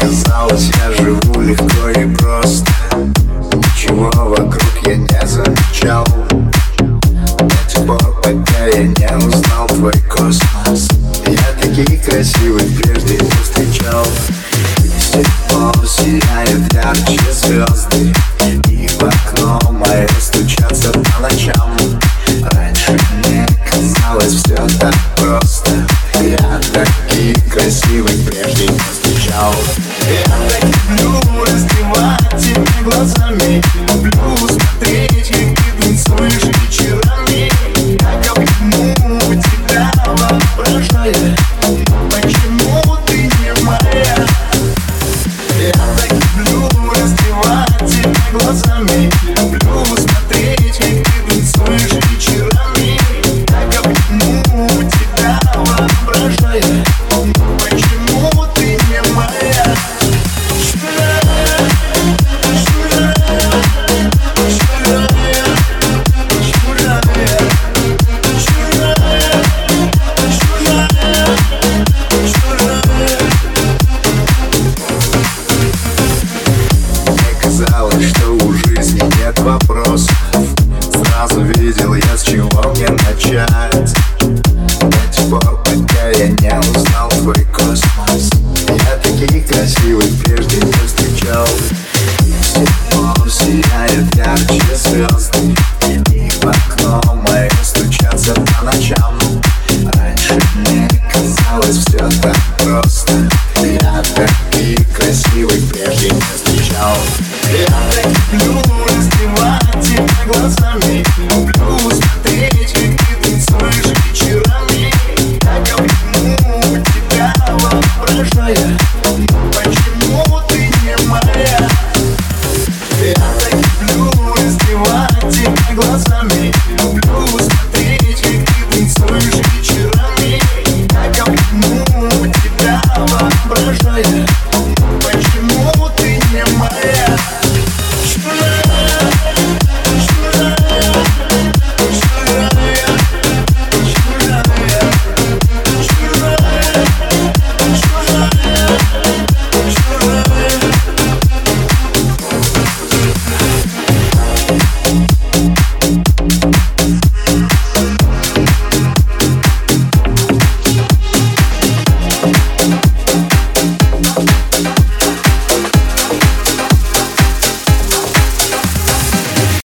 казалось, я живу легко и просто. Ничего вокруг я не замечал до тех пор, пока я не узнал твой космос. Я таких красивых прежде не встречал. И с тех пор сияют ярче звезды, и в окно мое стучатся по ночам. Раньше мне казалось все так просто. Я таких красивых прежде не встречал. Я так люблю раздевать тебя глазами, люблю смотреть, как ты танцуешь вечерами. Как обниму тебя, воображая, почему ты не моя. Я так люблю раздевать тебя глазами, люблю смотреть, как ты танцуешь вечерами. Как обниму тебя, воображая, почему ты не моя. Казалось, что у жизни нет вопросов. Сразу видел я, с чего мне начать. До тех пор, пока я не узнал твой космос. Я таких красивых прежде не встречал. И с тех пор сияют ярче звезды,